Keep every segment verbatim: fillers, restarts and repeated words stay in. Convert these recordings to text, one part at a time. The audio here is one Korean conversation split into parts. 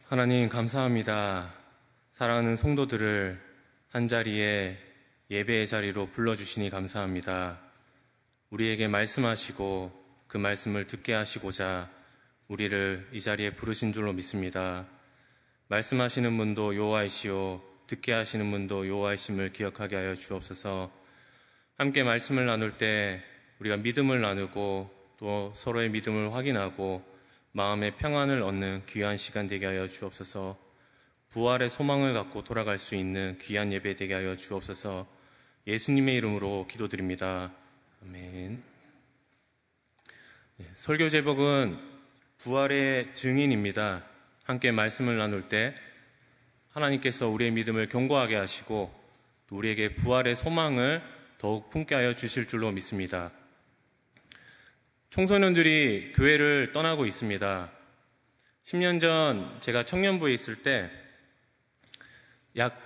하나님 감사합니다. 사랑하는 성도들을 한자리에 예배의 자리로 불러주시니 감사합니다. 우리에게 말씀하시고 그 말씀을 듣게 하시고자 우리를 이 자리에 부르신 줄로 믿습니다. 말씀하시는 분도 여호와이시오 듣게 하시는 분도 여호와이심을 기억하게 하여 주옵소서. 함께 말씀을 나눌 때 우리가 믿음을 나누고 또 서로의 믿음을 확인하고 마음의 평안을 얻는 귀한 시간 되게 하여 주옵소서. 부활의 소망을 갖고 돌아갈 수 있는 귀한 예배 되게 하여 주옵소서. 예수님의 이름으로 기도드립니다. 아멘. 설교 제목은 부활의 증인입니다. 함께 말씀을 나눌 때 하나님께서 우리의 믿음을 견고하게 하시고 또 우리에게 부활의 소망을 더욱 품게 하여 주실 줄로 믿습니다. 청소년들이 교회를 떠나고 있습니다. 십 년 전 제가 청년부에 있을 때 약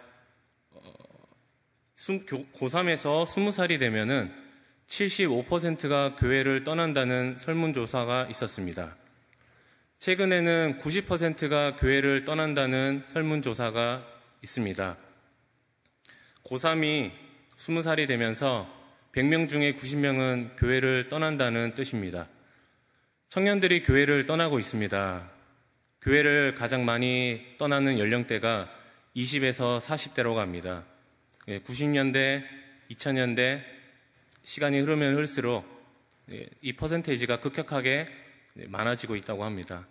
고삼에서 스무 살이 되면은 칠십오 퍼센트가 교회를 떠난다는 설문조사가 있었습니다. 최근에는 구십 퍼센트가 교회를 떠난다는 설문조사가 있습니다. 고삼이 스무 살이 되면서 백 명 중에 구십 명은 교회를 떠난다는 뜻입니다. 청년들이 교회를 떠나고 있습니다. 교회를 가장 많이 떠나는 연령대가 이십에서 사십 대로 갑니다. 구십 년대, 이천 년대 시간이 흐르면 흐를수록 이 퍼센테이지가 급격하게 많아지고 있다고 합니다.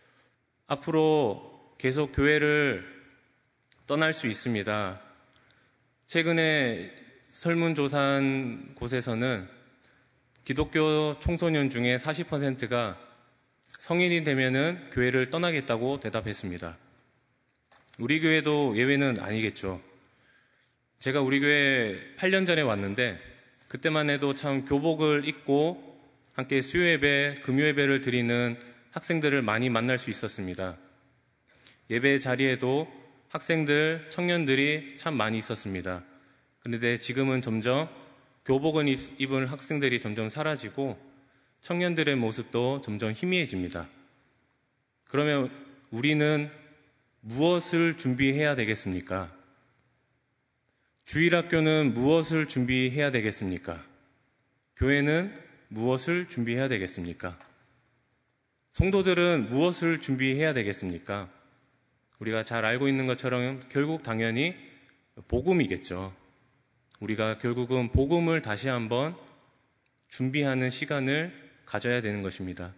앞으로 계속 교회를 떠날 수 있습니다. 최근에 설문조사한 곳에서는 기독교 청소년 중에 사십 퍼센트가 성인이 되면은 교회를 떠나겠다고 대답했습니다. 우리 교회도 예외는 아니겠죠. 제가 우리 교회 팔 년 전에 왔는데 그때만 해도 참 교복을 입고 함께 수요예배, 금요예배를 드리는 학생들을 많이 만날 수 있었습니다. 예배 자리에도 학생들, 청년들이 참 많이 있었습니다. 그런데 지금은 점점 교복을 입은 학생들이 점점 사라지고 청년들의 모습도 점점 희미해집니다. 그러면 우리는 무엇을 준비해야 되겠습니까? 주일학교는 무엇을 준비해야 되겠습니까? 교회는 무엇을 준비해야 되겠습니까? 성도들은 무엇을 준비해야 되겠습니까? 우리가 잘 알고 있는 것처럼 결국 당연히 복음이겠죠. 우리가 결국은 복음을 다시 한번 준비하는 시간을 가져야 되는 것입니다.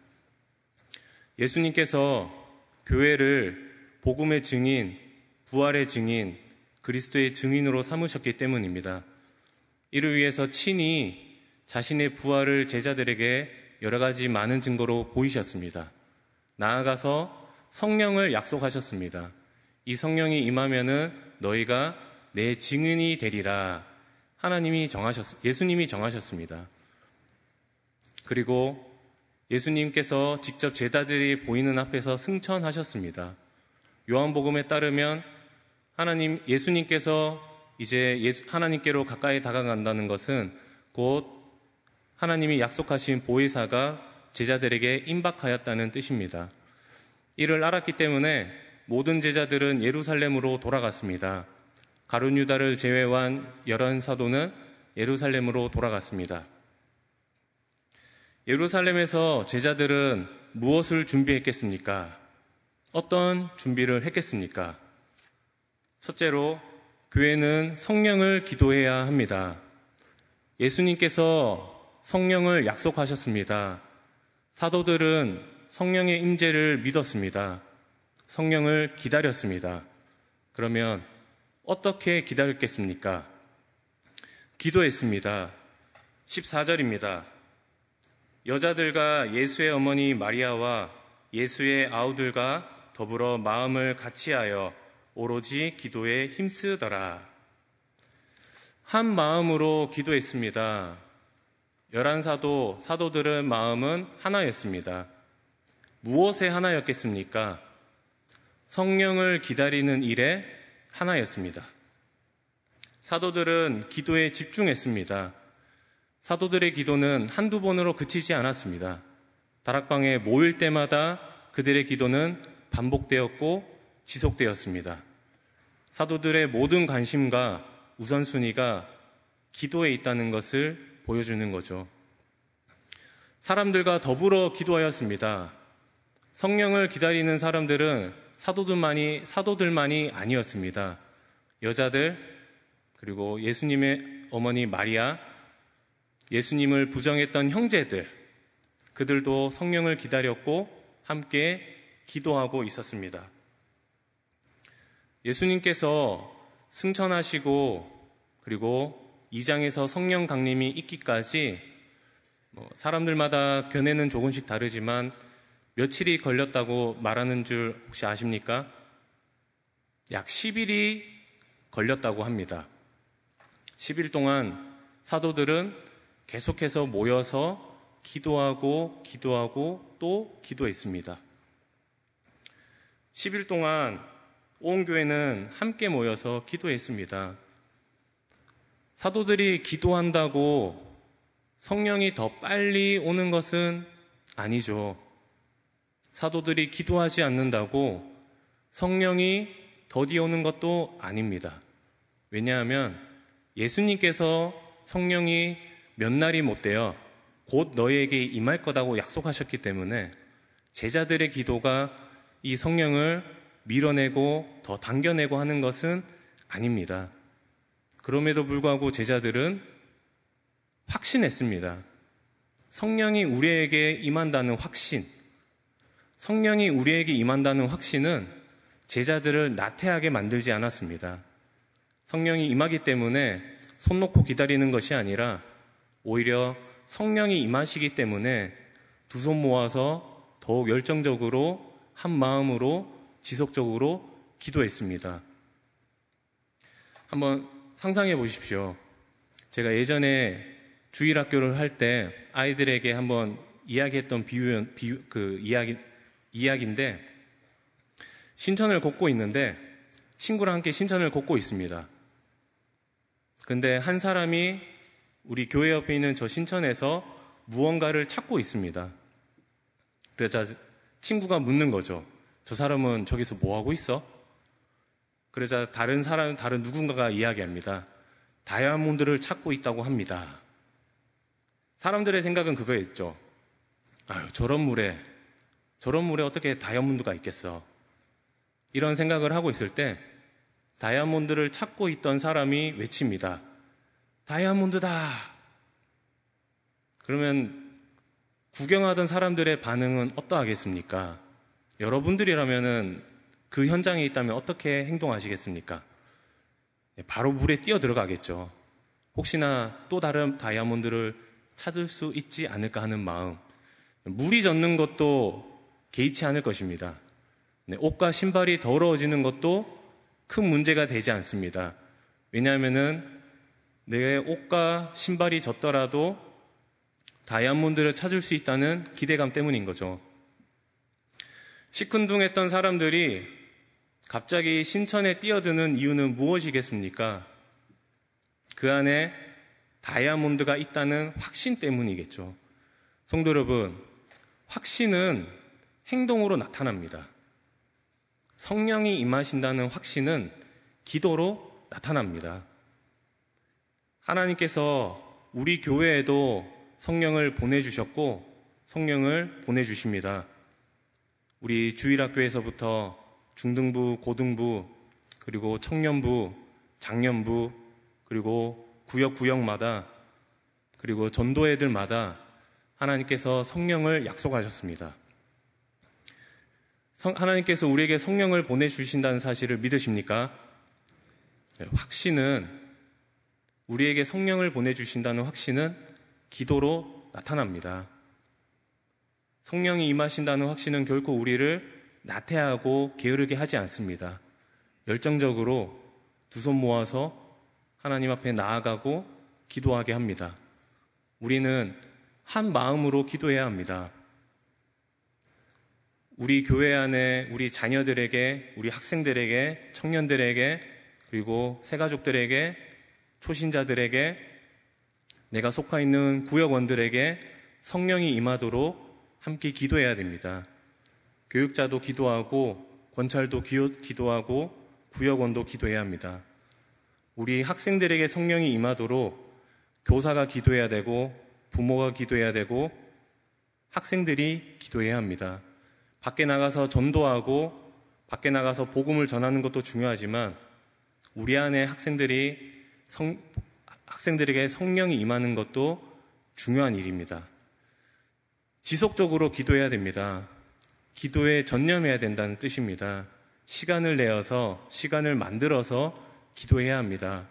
예수님께서 교회를 복음의 증인, 부활의 증인, 그리스도의 증인으로 삼으셨기 때문입니다. 이를 위해서 친히 자신의 부활을 제자들에게 여러 가지 많은 증거로 보이셨습니다. 나아가서 성령을 약속하셨습니다. 이 성령이 임하면은 너희가 내 증인이 되리라. 하나님이 정하셨, 예수님이 정하셨습니다. 그리고 예수님께서 직접 제자들이 보이는 앞에서 승천하셨습니다. 요한복음에 따르면 하나님, 예수님께서 이제 예수, 하나님께로 가까이 다가간다는 것은 곧 하나님이 약속하신 보혜사가 제자들에게 임박하였다는 뜻입니다. 이를 알았기 때문에 모든 제자들은 예루살렘으로 돌아갔습니다. 가룟 유다를 제외한 열한 사도는 예루살렘으로 돌아갔습니다. 예루살렘에서 제자들은 무엇을 준비했겠습니까? 어떤 준비를 했겠습니까? 첫째로 교회는 성령을 기도해야 합니다. 예수님께서 성령을 약속하셨습니다. 사도들은 성령의 임재를 믿었습니다. 성령을 기다렸습니다. 그러면 어떻게 기다렸겠습니까? 기도했습니다. 십사 절입니다. 여자들과 예수의 어머니 마리아와 예수의 아우들과 더불어 마음을 같이하여 오로지 기도에 힘쓰더라. 한 마음으로 기도했습니다. 열한 사도, 사도들의 마음은 하나였습니다. 무엇에 하나였겠습니까? 성령을 기다리는 일에 하나였습니다. 사도들은 기도에 집중했습니다. 사도들의 기도는 한두 번으로 그치지 않았습니다. 다락방에 모일 때마다 그들의 기도는 반복되었고 지속되었습니다. 사도들의 모든 관심과 우선순위가 기도에 있다는 것을 보여주는 거죠. 사람들과 더불어 기도하였습니다. 성령을 기다리는 사람들은 사도들만이, 사도들만이 아니었습니다. 여자들, 그리고 예수님의 어머니 마리아, 예수님을 부정했던 형제들, 그들도 성령을 기다렸고 함께 기도하고 있었습니다. 예수님께서 승천하시고 그리고 이 장에서 성령 강림이 있기까지 뭐 사람들마다 견해는 조금씩 다르지만 며칠이 걸렸다고 말하는 줄 혹시 아십니까? 약 십 일이 걸렸다고 합니다. 십 일 동안 사도들은 계속해서 모여서 기도하고 기도하고 또 기도했습니다. 십 일 동안 온 교회는 함께 모여서 기도했습니다. 사도들이 기도한다고 성령이 더 빨리 오는 것은 아니죠. 사도들이 기도하지 않는다고 성령이 더디 오는 것도 아닙니다. 왜냐하면 예수님께서 성령이 몇 날이 못되어 곧 너희에게 임할 거다고 약속하셨기 때문에 제자들의 기도가 이 성령을 밀어내고 더 당겨내고 하는 것은 아닙니다. 그럼에도 불구하고 제자들은 확신했습니다. 성령이 우리에게 임한다는 확신, 성령이 우리에게 임한다는 확신은 제자들을 나태하게 만들지 않았습니다. 성령이 임하기 때문에 손 놓고 기다리는 것이 아니라 오히려 성령이 임하시기 때문에 두 손 모아서 더욱 열정적으로 한 마음으로 지속적으로 기도했습니다. 한번 상상해 보십시오. 제가 예전에 주일학교를 할 때 아이들에게 한번 이야기했던 비유, 비유 그 이야기, 이야기인데 신천을 걷고 있는데 친구랑 함께 신천을 걷고 있습니다. 근데 한 사람이 우리 교회 옆에 있는 저 신천에서 무언가를 찾고 있습니다. 그래서 친구가 묻는 거죠. 저 사람은 저기서 뭐 하고 있어? 그러자 다른 사람, 다른 누군가가 이야기합니다. 다이아몬드를 찾고 있다고 합니다. 사람들의 생각은 그거였죠. 아유, 저런 물에, 저런 물에 어떻게 다이아몬드가 있겠어? 이런 생각을 하고 있을 때 다이아몬드를 찾고 있던 사람이 외칩니다. 다이아몬드다! 그러면 구경하던 사람들의 반응은 어떠하겠습니까? 여러분들이라면은 그 현장에 있다면 어떻게 행동하시겠습니까? 바로 물에 뛰어 들어가겠죠. 혹시나 또 다른 다이아몬드를 찾을 수 있지 않을까 하는 마음. 물이 젖는 것도 개의치 않을 것입니다. 옷과 신발이 더러워지는 것도 큰 문제가 되지 않습니다. 왜냐하면은 내 옷과 신발이 젖더라도 다이아몬드를 찾을 수 있다는 기대감 때문인 거죠. 시큰둥했던 사람들이 갑자기 신천에 뛰어드는 이유는 무엇이겠습니까? 그 안에 다이아몬드가 있다는 확신 때문이겠죠. 성도 여러분, 확신은 행동으로 나타납니다. 성령이 임하신다는 확신은 기도로 나타납니다. 하나님께서 우리 교회에도 성령을 보내주셨고 성령을 보내주십니다. 우리 주일학교에서부터 중등부, 고등부, 그리고 청년부, 장년부, 그리고 구역 구역마다 그리고 전도회들마다 하나님께서 성령을 약속하셨습니다. 성, 하나님께서 우리에게 성령을 보내주신다는 사실을 믿으십니까? 네, 확신은 우리에게 성령을 보내주신다는 확신은 기도로 나타납니다. 성령이 임하신다는 확신은 결코 우리를 나태하고 게으르게 하지 않습니다. 열정적으로 두 손 모아서 하나님 앞에 나아가고 기도하게 합니다. 우리는 한 마음으로 기도해야 합니다. 우리 교회 안에 우리 자녀들에게, 우리 학생들에게, 청년들에게, 그리고 새가족들에게, 초신자들에게, 내가 속해 있는 구역원들에게 성령이 임하도록 함께 기도해야 됩니다. 교육자도 기도하고 권찰도 기도하고 구역원도 기도해야 합니다. 우리 학생들에게 성령이 임하도록 교사가 기도해야 되고 부모가 기도해야 되고 학생들이 기도해야 합니다. 밖에 나가서 전도하고 밖에 나가서 복음을 전하는 것도 중요하지만 우리 안에 학생들이 성, 학생들에게 성령이 임하는 것도 중요한 일입니다. 지속적으로 기도해야 됩니다. 기도에 전념해야 된다는 뜻입니다. 시간을 내어서, 시간을 만들어서 기도해야 합니다.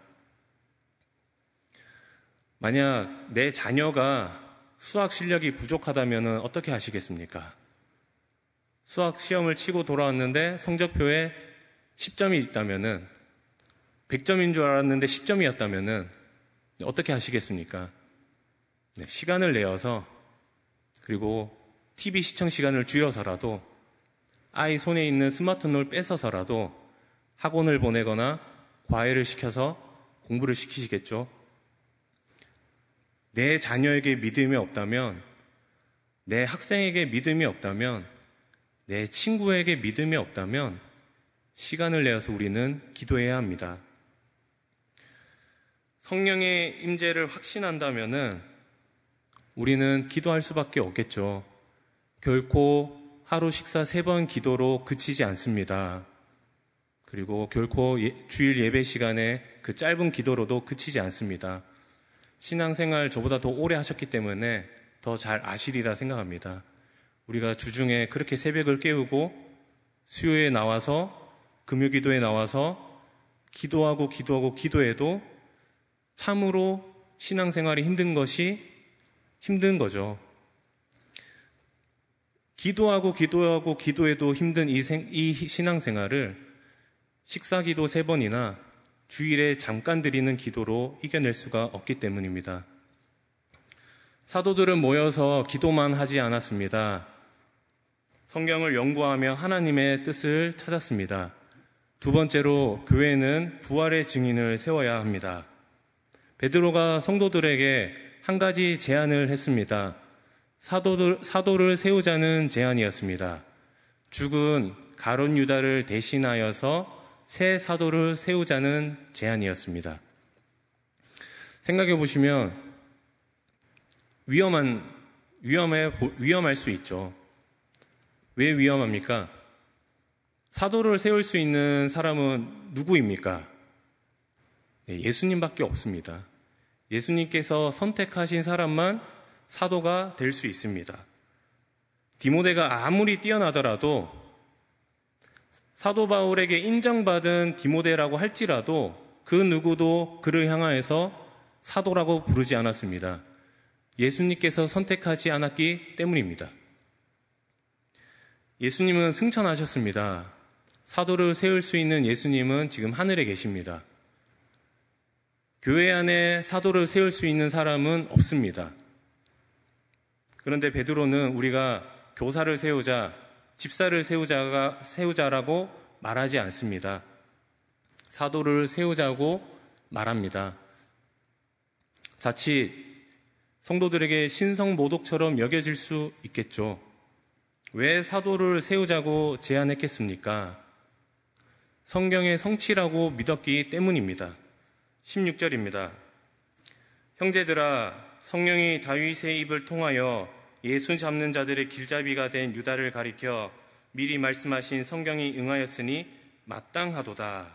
만약 내 자녀가 수학 실력이 부족하다면 어떻게 하시겠습니까? 수학 시험을 치고 돌아왔는데 성적표에 십 점이 있다면, 백 점인 줄 알았는데 십 점이었다면 어떻게 하시겠습니까? 네, 시간을 내어서, 그리고 티비 시청 시간을 줄여서라도 아이 손에 있는 스마트폰을 뺏어서라도 학원을 보내거나 과외를 시켜서 공부를 시키시겠죠. 내 자녀에게 믿음이 없다면, 내 학생에게 믿음이 없다면, 내 친구에게 믿음이 없다면 시간을 내어서 우리는 기도해야 합니다. 성령의 임재를 확신한다면 우리는 기도할 수밖에 없겠죠. 결코 하루 식사 세 번 기도로 그치지 않습니다. 그리고 결코 예, 주일 예배 시간에 그 짧은 기도로도 그치지 않습니다. 신앙생활 저보다 더 오래 하셨기 때문에 더 잘 아시리라 생각합니다. 우리가 주중에 그렇게 새벽을 깨우고 수요에 나와서 금요기도에 나와서 기도하고 기도하고 기도해도 참으로 신앙생활이 힘든 것이 힘든 거죠. 기도하고 기도하고 기도해도 힘든 이, 생, 이 신앙생활을 식사기도 세 번이나 주일에 잠깐 드리는 기도로 이겨낼 수가 없기 때문입니다. 사도들은 모여서 기도만 하지 않았습니다. 성경을 연구하며 하나님의 뜻을 찾았습니다. 두 번째로 교회는 부활의 증인을 세워야 합니다. 베드로가 성도들에게 한 가지 제안을 했습니다. 사도들, 사도를 세우자는 제안이었습니다. 죽은 가룟 유다를 대신하여서 새 사도를 세우자는 제안이었습니다. 생각해 보시면 위험한, 위험해, 위험할 수 있죠. 왜 위험합니까? 사도를 세울 수 있는 사람은 누구입니까? 네, 예수님밖에 없습니다. 예수님께서 선택하신 사람만 사도가 될 수 있습니다. 디모데가 아무리 뛰어나더라도 사도 바울에게 인정받은 디모데라고 할지라도 그 누구도 그를 향하여서 사도라고 부르지 않았습니다. 예수님께서 선택하지 않았기 때문입니다. 예수님은 승천하셨습니다. 사도를 세울 수 있는 예수님은 지금 하늘에 계십니다. 교회 안에 사도를 세울 수 있는 사람은 없습니다. 그런데 베드로는 우리가 교사를 세우자, 집사를 세우자가, 세우자라고 말하지 않습니다. 사도를 세우자고 말합니다. 자칫 성도들에게 신성모독처럼 여겨질 수 있겠죠. 왜 사도를 세우자고 제안했겠습니까? 성경의 성취라고 믿었기 때문입니다. 십육 절입니다. 형제들아, 성령이 다윗의 입을 통하여 예수 잡는 자들의 길잡이가 된 유다를 가리켜 미리 말씀하신 성경이 응하였으니 마땅하도다.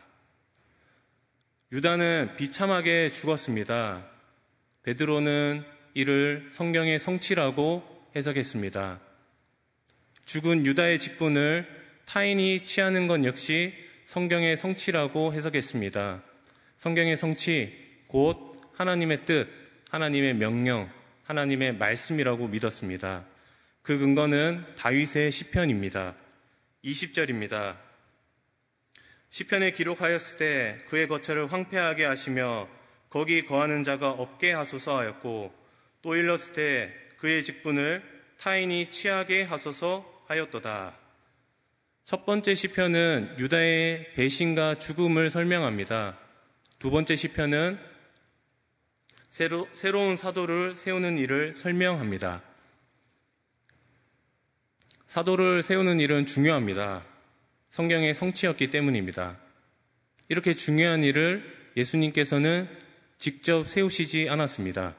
유다는 비참하게 죽었습니다. 베드로는 이를 성경의 성취라고 해석했습니다. 죽은 유다의 직분을 타인이 취하는 것 역시 성경의 성취라고 해석했습니다. 성경의 성취, 곧 하나님의 뜻, 하나님의 명령, 하나님의 말씀이라고 믿었습니다. 그 근거는 다윗의 시편입니다. 이십 절입니다. 시편에 기록하였을 때 그의 거처를 황폐하게 하시며 거기 거하는 자가 없게 하소서 하였고, 또 일렀을 때 그의 직분을 타인이 취하게 하소서 하였도다. 첫 번째 시편은 유다의 배신과 죽음을 설명합니다. 두 번째 시편은 새로, 새로운 사도를 세우는 일을 설명합니다. 사도를 세우는 일은 중요합니다. 성경의 성취였기 때문입니다. 이렇게 중요한 일을 예수님께서는 직접 세우시지 않았습니다.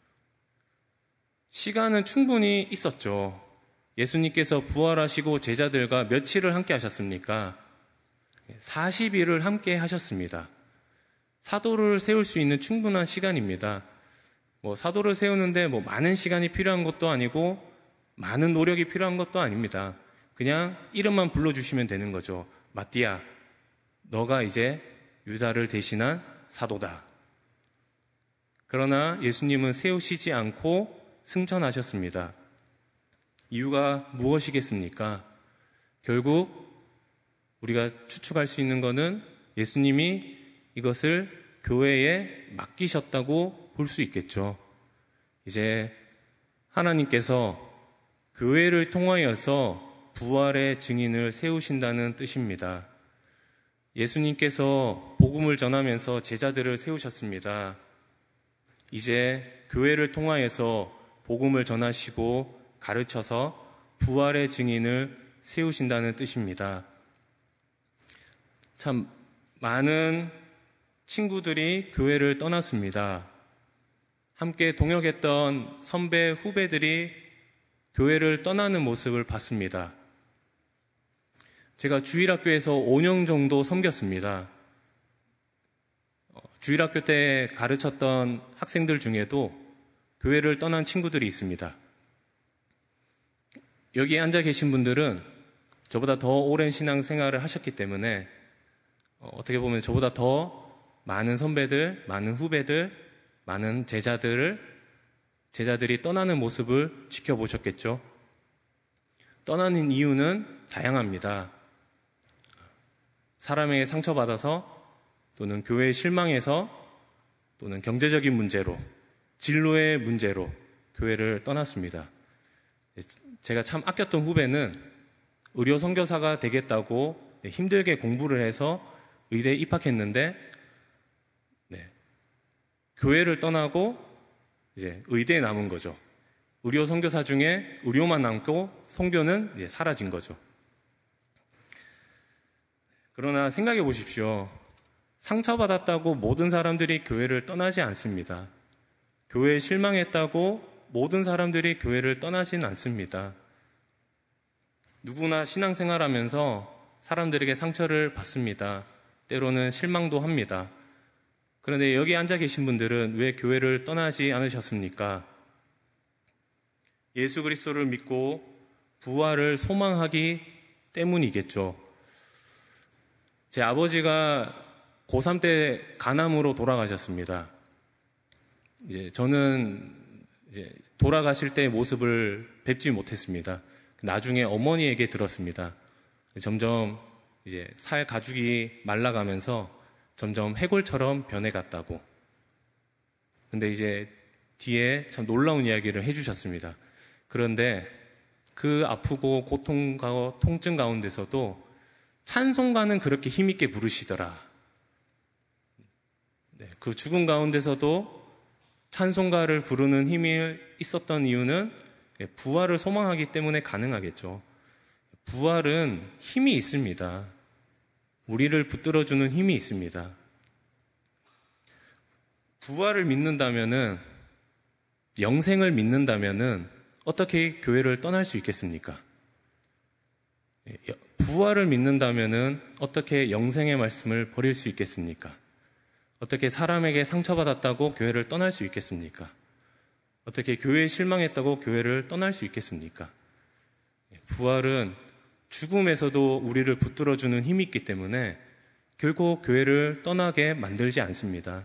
시간은 충분히 있었죠. 예수님께서 부활하시고 제자들과 며칠을 함께 하셨습니까? 사십 일을 함께 하셨습니다. 사도를 세울 수 있는 충분한 시간입니다. 뭐 사도를 세우는데 뭐 많은 시간이 필요한 것도 아니고 많은 노력이 필요한 것도 아닙니다. 그냥 이름만 불러주시면 되는 거죠. 마띠아, 너가 이제 유다를 대신한 사도다. 그러나 예수님은 세우시지 않고 승천하셨습니다. 이유가 무엇이겠습니까? 결국 우리가 추측할 수 있는 것은 예수님이 이것을 교회에 맡기셨다고 볼 수 있겠죠. 이제 하나님께서 교회를 통하여서 부활의 증인을 세우신다는 뜻입니다. 예수님께서 복음을 전하면서 제자들을 세우셨습니다. 이제 교회를 통하여서 복음을 전하시고 가르쳐서 부활의 증인을 세우신다는 뜻입니다. 참 많은 친구들이 교회를 떠났습니다. 함께 동역했던 선배, 후배들이 교회를 떠나는 모습을 봤습니다. 제가 주일학교에서 오 년 정도 섬겼습니다. 주일학교 때 가르쳤던 학생들 중에도 교회를 떠난 친구들이 있습니다. 여기 앉아 계신 분들은 저보다 더 오랜 신앙생활을 하셨기 때문에 어떻게 보면 저보다 더 많은 선배들, 많은 후배들, 많은 제자들을 제자들이 떠나는 모습을 지켜보셨겠죠. 떠나는 이유는 다양합니다. 사람에게 상처받아서 또는 교회에 실망해서 또는 경제적인 문제로 진로의 문제로 교회를 떠났습니다. 제가 참 아꼈던 후배는 의료 선교사가 되겠다고 힘들게 공부를 해서 의대에 입학했는데 네, 교회를 떠나고 이제 의대에 남은 거죠. 의료 선교사 중에 의료만 남고 선교는 이제 사라진 거죠. 그러나 생각해 보십시오. 상처받았다고 모든 사람들이 교회를 떠나지 않습니다. 교회에 실망했다고 모든 사람들이 교회를 떠나진 않습니다. 누구나 신앙생활하면서 사람들에게 상처를 받습니다. 때로는 실망도 합니다. 그런데 여기 앉아 계신 분들은 왜 교회를 떠나지 않으셨습니까? 예수 그리스도를 믿고 부활을 소망하기 때문이겠죠. 제 아버지가 고삼 때 간암으로 돌아가셨습니다. 이제 저는 이제 돌아가실 때의 모습을 뵙지 못했습니다. 나중에 어머니에게 들었습니다. 점점 이제 살 가죽이 말라가면서 점점 해골처럼 변해갔다고. 근데 이제 뒤에 참 놀라운 이야기를 해주셨습니다. 그런데 그 아프고 고통과 통증 가운데서도 찬송가는 그렇게 힘있게 부르시더라. 네, 그 죽음 가운데서도 찬송가를 부르는 힘이 있었던 이유는 부활을 소망하기 때문에 가능하겠죠. 부활은 힘이 있습니다. 우리를 붙들어주는 힘이 있습니다. 부활을 믿는다면은, 영생을 믿는다면은 어떻게 교회를 떠날 수 있겠습니까? 부활을 믿는다면은 어떻게 영생의 말씀을 버릴 수 있겠습니까? 어떻게 사람에게 상처받았다고 교회를 떠날 수 있겠습니까? 어떻게 교회에 실망했다고 교회를 떠날 수 있겠습니까? 부활은 죽음에서도 우리를 붙들어주는 힘이 있기 때문에 결코 교회를 떠나게 만들지 않습니다.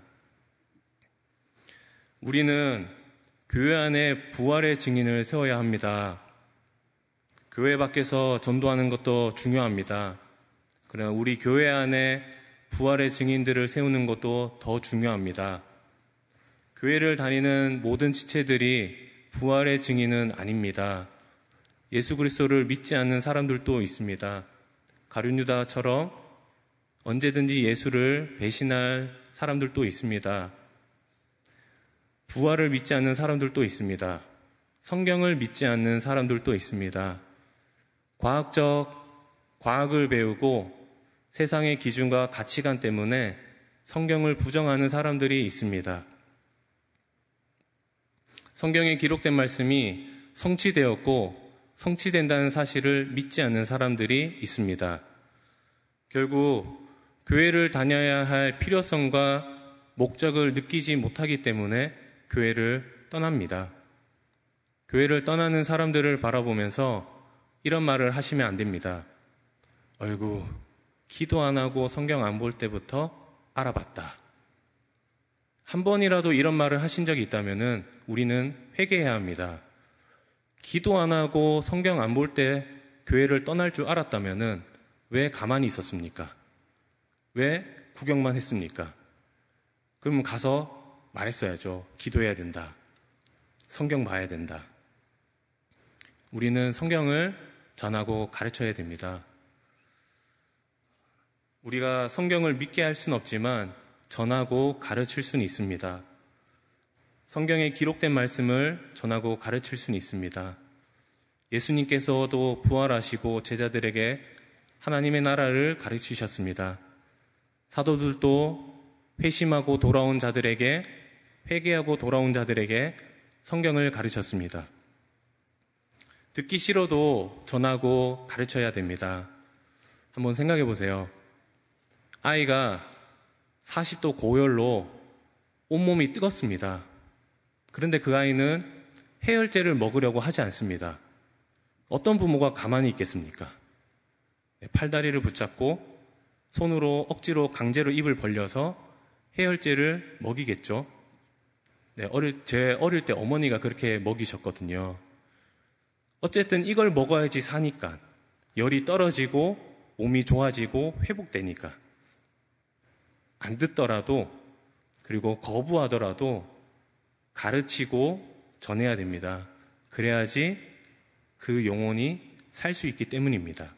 우리는 교회 안에 부활의 증인을 세워야 합니다. 교회 밖에서 전도하는 것도 중요합니다. 그러나 우리 교회 안에 부활의 증인들을 세우는 것도 더 중요합니다. 교회를 다니는 모든 지체들이 부활의 증인은 아닙니다. 예수 그리스도를 믿지 않는 사람들도 있습니다. 가룟 유다처럼 언제든지 예수를 배신할 사람들도 있습니다. 부활을 믿지 않는 사람들도 있습니다. 성경을 믿지 않는 사람들도 있습니다. 과학적 과학을 배우고 세상의 기준과 가치관 때문에 성경을 부정하는 사람들이 있습니다. 성경에 기록된 말씀이 성취되었고 성취된다는 사실을 믿지 않는 사람들이 있습니다. 결국 교회를 다녀야 할 필요성과 목적을 느끼지 못하기 때문에 교회를 떠납니다. 교회를 떠나는 사람들을 바라보면서 이런 말을 하시면 안 됩니다. 어이구, 기도 안 하고 성경 안 볼 때부터 알아봤다. 한 번이라도 이런 말을 하신 적이 있다면 우리는 회개해야 합니다. 기도 안 하고 성경 안 볼 때 교회를 떠날 줄 알았다면 왜 가만히 있었습니까? 왜 구경만 했습니까? 그럼 가서 말했어야죠. 기도해야 된다. 성경 봐야 된다. 우리는 성경을 전하고 가르쳐야 됩니다. 우리가 성경을 믿게 할 수는 없지만 전하고 가르칠 수는 있습니다. 성경에 기록된 말씀을 전하고 가르칠 수는 있습니다. 예수님께서도 부활하시고 제자들에게 하나님의 나라를 가르치셨습니다. 사도들도 회심하고 돌아온 자들에게, 회개하고 돌아온 자들에게 성경을 가르쳤습니다. 듣기 싫어도 전하고 가르쳐야 됩니다. 한번 생각해 보세요. 아이가 사십 도 고열로 온몸이 뜨겁습니다. 그런데 그 아이는 해열제를 먹으려고 하지 않습니다. 어떤 부모가 가만히 있겠습니까? 팔다리를 붙잡고 손으로 억지로 강제로 입을 벌려서 해열제를 먹이겠죠. 네, 어릴, 제 어릴 때 어머니가 그렇게 먹이셨거든요. 어쨌든 이걸 먹어야지 사니까, 열이 떨어지고 몸이 좋아지고 회복되니까. 안 듣더라도, 그리고 거부하더라도 가르치고 전해야 됩니다. 그래야지 그 영혼이 살 수 있기 때문입니다.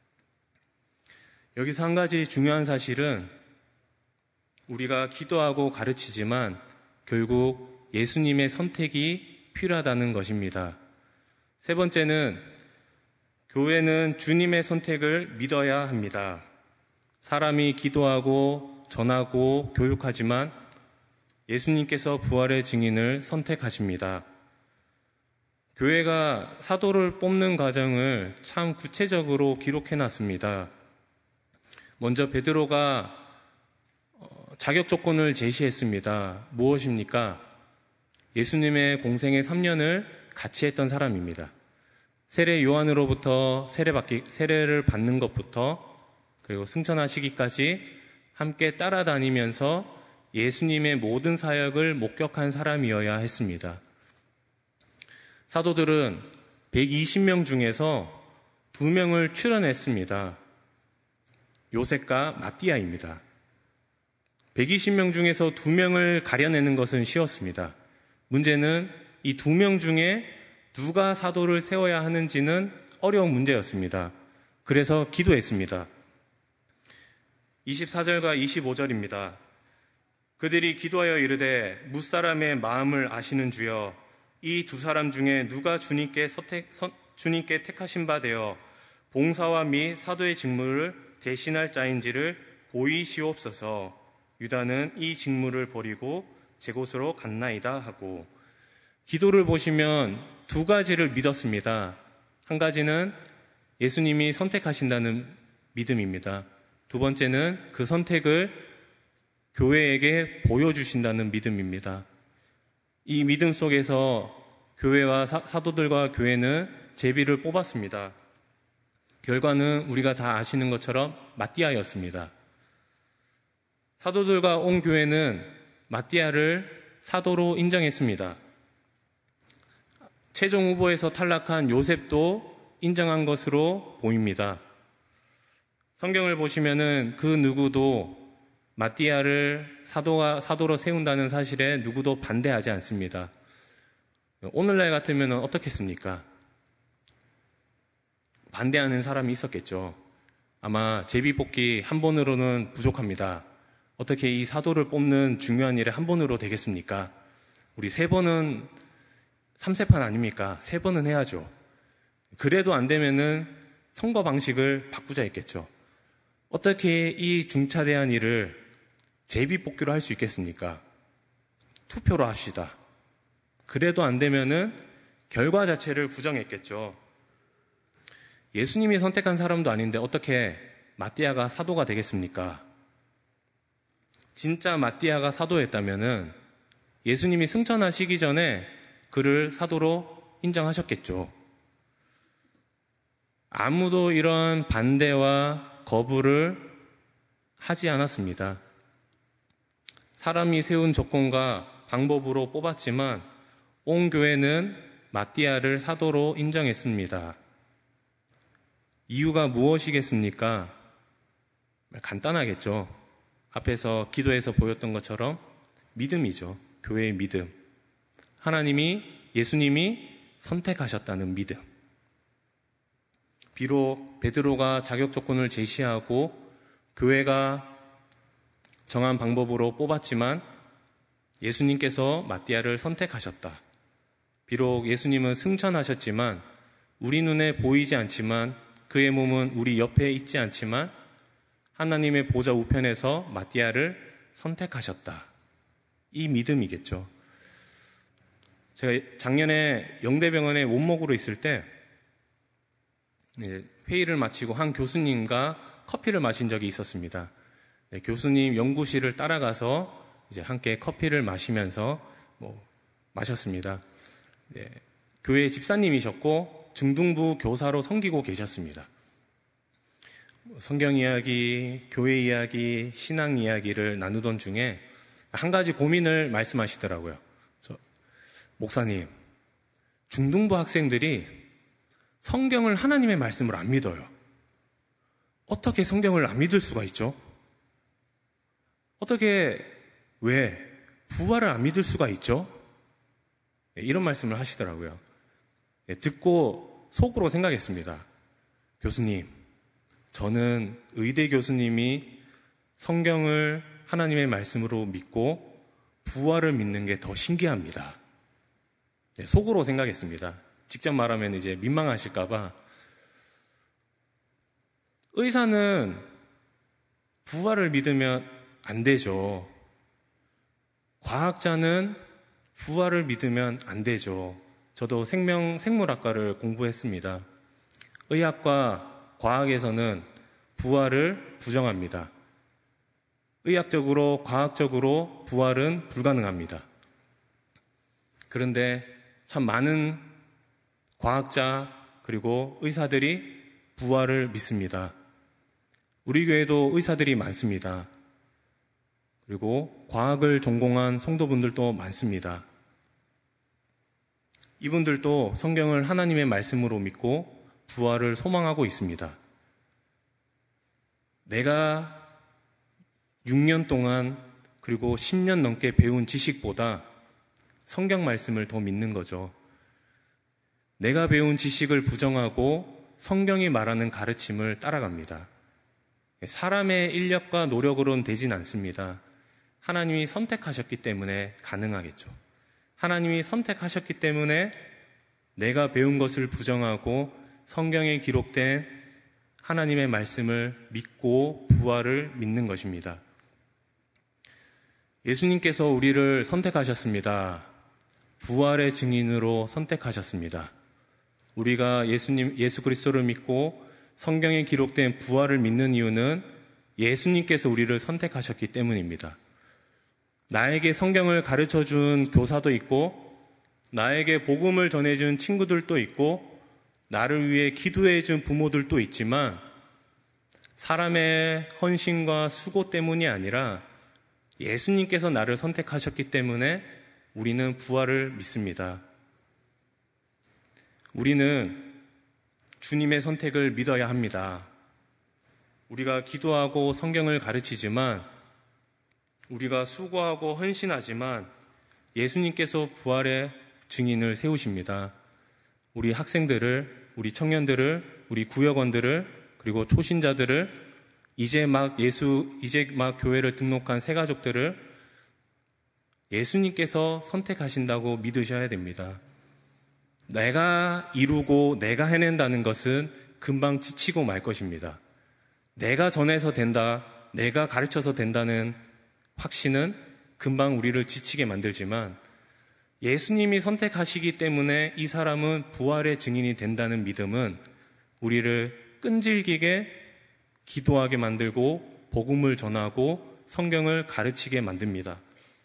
여기서 한 가지 중요한 사실은 우리가 기도하고 가르치지만 결국 예수님의 선택이 필요하다는 것입니다. 세 번째는 교회는 주님의 선택을 믿어야 합니다. 사람이 기도하고 전하고 교육하지만 예수님께서 부활의 증인을 선택하십니다. 교회가 사도를 뽑는 과정을 참 구체적으로 기록해놨습니다. 먼저 베드로가 자격 조건을 제시했습니다. 무엇입니까? 예수님의 공생의 삼 년을 같이 했던 사람입니다. 세례 요한으로부터 세례받기, 세례를 받는 것부터 그리고 승천하시기까지 함께 따라다니면서 예수님의 모든 사역을 목격한 사람이어야 했습니다. 사도들은 백이십 명 중에서 두 명을 출연했습니다. 요셉과 마띠아입니다. 백이십 명 중에서 두 명을 가려내는 것은 쉬웠습니다. 문제는 이 두 명 중에 누가 사도를 세워야 하는지는 어려운 문제였습니다. 그래서 기도했습니다. 이십사 절과 이십오 절입니다. 그들이 기도하여 이르되 뭇사람의 마음을 아시는 주여, 이 두 사람 중에 누가 주님께, 서택, 서, 주님께 택하신 바 되어 봉사와 및 사도의 직무를 대신할 자인지를 보이시옵소서. 유다는 이 직무를 버리고 제 곳으로 갔나이다 하고, 기도를 보시면 두 가지를 믿었습니다. 한 가지는 예수님이 선택하신다는 믿음입니다. 두 번째는 그 선택을 교회에게 보여주신다는 믿음입니다. 이 믿음 속에서 교회와 사, 사도들과 교회는 제비를 뽑았습니다. 결과는 우리가 다 아시는 것처럼 마띠아였습니다. 사도들과 온 교회는 마띠아를 사도로 인정했습니다. 최종 후보에서 탈락한 요셉도 인정한 것으로 보입니다. 성경을 보시면은 그 누구도 마띠아를 사도가, 사도로 세운다는 사실에 누구도 반대하지 않습니다. 오늘날 같으면 어떻겠습니까? 반대하는 사람이 있었겠죠. 아마 제비뽑기 한 번으로는 부족합니다. 어떻게 이 사도를 뽑는 중요한 일에 한 번으로 되겠습니까? 우리 세 번은 삼세판 아닙니까? 세 번은 해야죠. 그래도 안 되면은 선거 방식을 바꾸자 했겠죠. 어떻게 이 중차대한 일을 제비뽑기로 할 수 있겠습니까? 투표로 합시다. 그래도 안 되면은 결과 자체를 부정했겠죠. 예수님이 선택한 사람도 아닌데 어떻게 마띠아가 사도가 되겠습니까? 진짜 마띠아가 사도였다면은 예수님이 승천하시기 전에 그를 사도로 인정하셨겠죠. 아무도 이런 반대와 거부를 하지 않았습니다. 사람이 세운 조건과 방법으로 뽑았지만 온 교회는 마띠아를 사도로 인정했습니다. 이유가 무엇이겠습니까? 간단하겠죠. 앞에서 기도에서 보였던 것처럼 믿음이죠. 교회의 믿음. 하나님이, 예수님이 선택하셨다는 믿음. 비록 베드로가 자격 조건을 제시하고 교회가 정한 방법으로 뽑았지만 예수님께서 마띠아를 선택하셨다. 비록 예수님은 승천하셨지만 우리 눈에 보이지 않지만 그의 몸은 우리 옆에 있지 않지만 하나님의 보좌 우편에서 마띠아를 선택하셨다. 이 믿음이겠죠. 제가 작년에 영대병원에 원목으로 있을 때 회의를 마치고 한 교수님과 커피를 마신 적이 있었습니다. 네, 교수님 연구실을 따라가서 이제 함께 커피를 마시면서 뭐 마셨습니다. 네, 교회 집사님이셨고 중등부 교사로 섬기고 계셨습니다. 성경 이야기, 교회 이야기, 신앙 이야기를 나누던 중에 한 가지 고민을 말씀하시더라고요. 저, 목사님, 중등부 학생들이 성경을 하나님의 말씀을 안 믿어요. 어떻게 성경을 안 믿을 수가 있죠? 어떻게, 왜 부활을 안 믿을 수가 있죠? 이런 말씀을 하시더라고요. 듣고 속으로 생각했습니다. 교수님, 저는 의대 교수님이 성경을 하나님의 말씀으로 믿고 부활을 믿는 게 더 신기합니다. 속으로 생각했습니다. 직접 말하면 이제 민망하실까봐. 의사는 부활을 믿으면 안 되죠. 과학자는 부활을 믿으면 안 되죠. 저도 생명, 생물학과를 공부했습니다. 의학과 과학에서는 부활을 부정합니다. 의학적으로, 과학적으로 부활은 불가능합니다. 그런데 참 많은 과학자 그리고 의사들이 부활을 믿습니다. 우리 교회도 의사들이 많습니다. 그리고 과학을 전공한 성도분들도 많습니다. 이분들도 성경을 하나님의 말씀으로 믿고 부활을 소망하고 있습니다. 내가 육 년 동안 그리고 십 년 넘게 배운 지식보다 성경 말씀을 더 믿는 거죠. 내가 배운 지식을 부정하고 성경이 말하는 가르침을 따라갑니다. 사람의 인력과 노력으로는 되진 않습니다. 하나님이 선택하셨기 때문에 가능하겠죠. 하나님이 선택하셨기 때문에 내가 배운 것을 부정하고 성경에 기록된 하나님의 말씀을 믿고 부활을 믿는 것입니다. 예수님께서 우리를 선택하셨습니다. 부활의 증인으로 선택하셨습니다. 우리가 예수님, 예수 그리스도를 믿고 성경에 기록된 부활을 믿는 이유는 예수님께서 우리를 선택하셨기 때문입니다. 나에게 성경을 가르쳐 준 교사도 있고, 나에게 복음을 전해준 친구들도 있고, 나를 위해 기도해 준 부모들도 있지만, 사람의 헌신과 수고 때문이 아니라 예수님께서 나를 선택하셨기 때문에 우리는 부활을 믿습니다. 우리는 주님의 선택을 믿어야 합니다. 우리가 기도하고 성경을 가르치지만, 우리가 수고하고 헌신하지만 예수님께서 부활의 증인을 세우십니다. 우리 학생들을, 우리 청년들을, 우리 구역원들을, 그리고 초신자들을, 이제 막 예수, 이제 막 교회를 등록한 새가족들을 예수님께서 선택하신다고 믿으셔야 됩니다. 내가 이루고 내가 해낸다는 것은 금방 지치고 말 것입니다. 내가 전해서 된다, 내가 가르쳐서 된다는 확신은 금방 우리를 지치게 만들지만 예수님이 선택하시기 때문에 이 사람은 부활의 증인이 된다는 믿음은 우리를 끈질기게 기도하게 만들고 복음을 전하고 성경을 가르치게 만듭니다.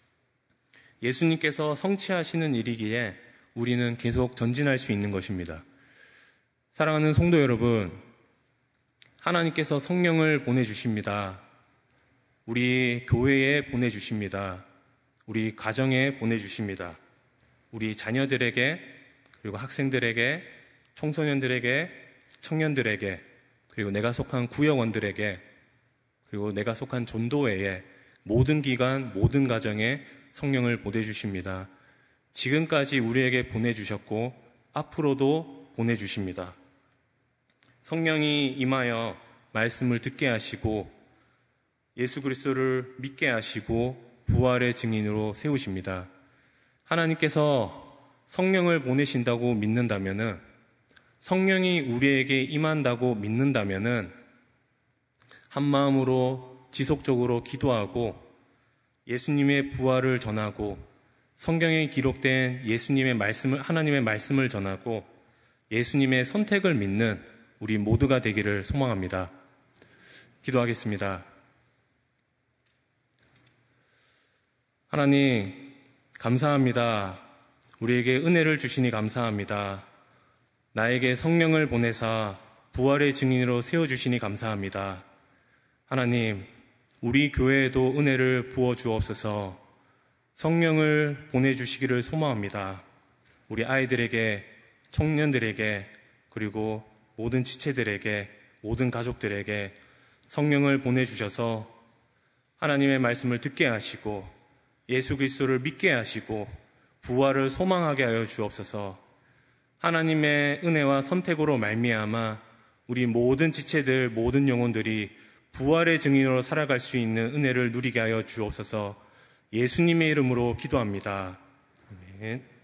예수님께서 성취하시는 일이기에 우리는 계속 전진할 수 있는 것입니다. 사랑하는 성도 여러분, 하나님께서 성령을 보내주십니다. 우리 교회에 보내주십니다. 우리 가정에 보내주십니다. 우리 자녀들에게, 그리고 학생들에게, 청소년들에게, 청년들에게, 그리고 내가 속한 구역원들에게, 그리고 내가 속한 전도회에, 모든 기관, 모든 가정에 성령을 보내주십니다. 지금까지 우리에게 보내주셨고 앞으로도 보내주십니다. 성령이 임하여 말씀을 듣게 하시고 예수 그리스도를 믿게 하시고 부활의 증인으로 세우십니다. 하나님께서 성령을 보내신다고 믿는다면은, 성령이 우리에게 임한다고 믿는다면은 한 마음으로 지속적으로 기도하고 예수님의 부활을 전하고 성경에 기록된 예수님의 말씀을, 하나님의 말씀을 전하고 예수님의 선택을 믿는 우리 모두가 되기를 소망합니다. 기도하겠습니다. 하나님, 감사합니다. 우리에게 은혜를 주시니 감사합니다. 나에게 성령을 보내사 부활의 증인으로 세워주시니 감사합니다. 하나님, 우리 교회에도 은혜를 부어주옵소서. 성령을 보내주시기를 소망합니다. 우리 아이들에게, 청년들에게, 그리고 모든 지체들에게, 모든 가족들에게 성령을 보내주셔서 하나님의 말씀을 듣게 하시고 예수 그리스도를 믿게 하시고 부활을 소망하게 하여 주옵소서. 하나님의 은혜와 선택으로 말미암아 우리 모든 지체들, 모든 영혼들이 부활의 증인으로 살아갈 수 있는 은혜를 누리게 하여 주옵소서. 예수님의 이름으로 기도합니다. 아멘.